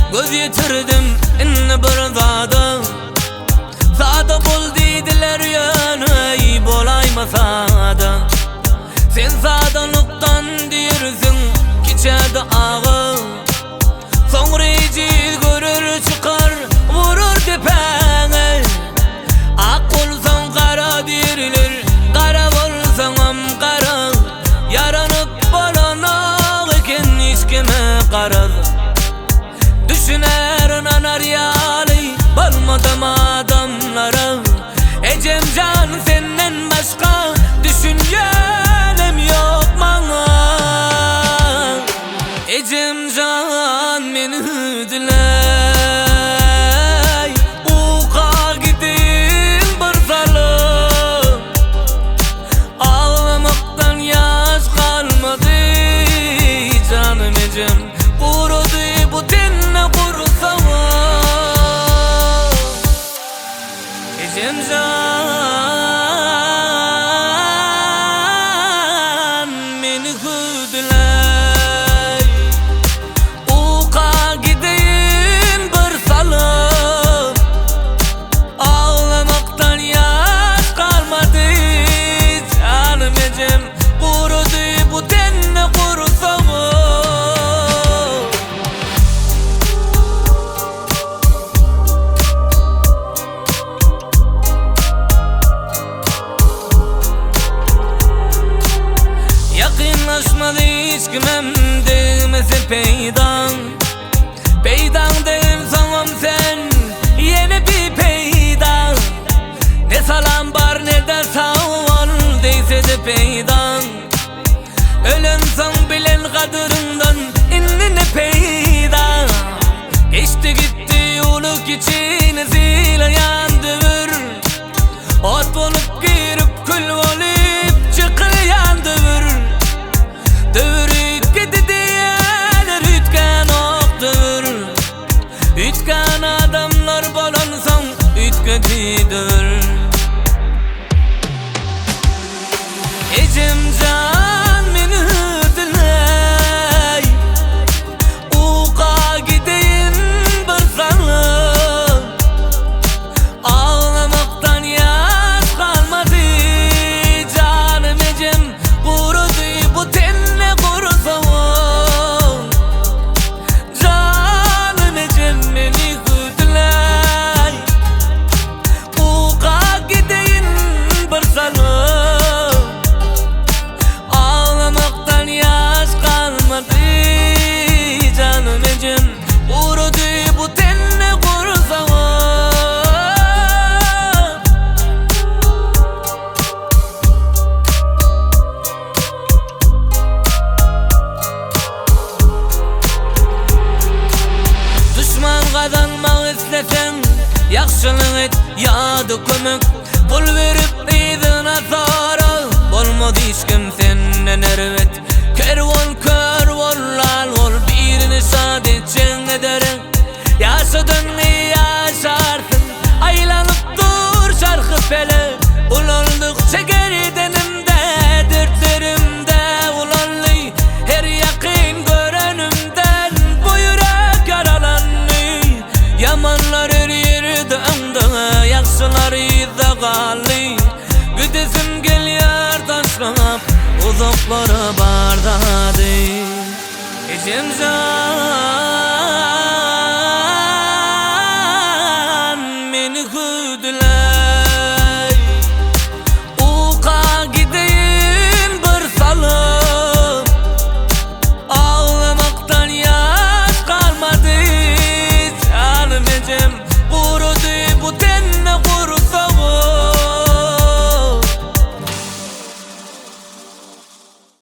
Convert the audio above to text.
göz yetirdim inni bir zada. Sada bol deydiler yani bolaymasa da. Sen sadalıktan dirsin kiçede ağı. Sonra eciz görür çıkar vurur tepene. Ak olsan kara dirilir, kara olsan kara. Yaranıp balanak eken hiç kime karar. Düşüner nanar yali balmadım adamlara. Ecem can senden başka düşüncelim yok bana. Ecem can meni diley, uka gidin bir salı. Ağlamaktan yaş kalmadı canım Ecem. Kurudu bu tenine kurusa Ecem can meni hüdüley, uka gideyim bir salı. Ağlamaktan yaş kalmadı canım Ecem. Kurudu bu tenine kurusa yakınlaşmadı hiç kimem değmesi peydan. Peydan deyim sanam sen yeni bir peydan. Ne salam var ne de sağ ol deyse de peydan. Ölen san bilen kadırından inni ne peydan. Geçti gitti yoluk içine zile yandıvır. Ot olup girip kül olup çıkıl yandıvır. Dövürük gidi diyeler ütken oktur. Ütken adamlar bolansam ütketidir. Ecem can meni diley, uka gideyim bir salı. Ağlamaktan yaş kalmadı canım Ecem. Kurudu bu tenine kurusa canım Ecem beni diley, uka gideyim bir salı. Ağlamaktan yaş kalmadı canım Ecem. Kurudu bu tenine kurusa düşman kazanmak istesen yaxşılık et yadı kömük. Pul verip idine sonra bolmadı hiç kim senden ervet. Kör ol kör ol lal ol birini sadece ederim. Yaşadın ne yaşarsın aylanıp dur şarkı fele. Ulandıkça geri denimde dertlerimde ulanlı. Her yakın görenimden bu yürek yaralanlı. Yamanlar her yerde anda, yaxşılar izde kallı. Güdesim geliyor taşlanıp uzaklara bardadı. Ecem can